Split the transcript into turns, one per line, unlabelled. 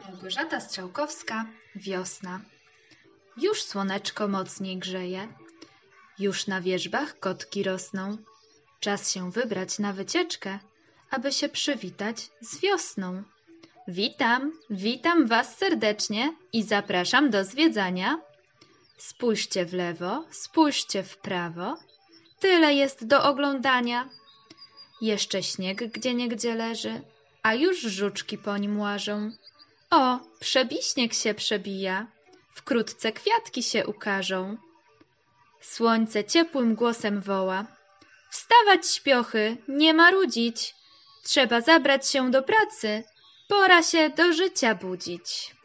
Małgorzata Strzałkowska, wiosna. Już słoneczko mocniej grzeje, już na wierzbach kotki rosną. Czas się wybrać na wycieczkę, aby się przywitać z wiosną. Witam was serdecznie i zapraszam do zwiedzania. Spójrzcie w lewo, spójrzcie w prawo, tyle jest do oglądania. Jeszcze śnieg gdzieniegdzie leży, a już żuczki po nim łażą. O, przebiśnieg się przebija, wkrótce kwiatki się ukażą. Słońce ciepłym głosem woła: wstawać, śpiochy, nie marudzić, trzeba zabrać się do pracy, pora się do życia budzić.